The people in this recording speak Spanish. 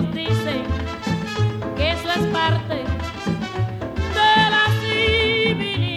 Ellos dicen que eso es parte de la civilización.